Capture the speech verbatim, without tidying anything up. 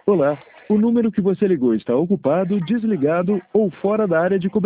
Olá, o número que você ligou está ocupado, desligado ou fora da área de cobertura.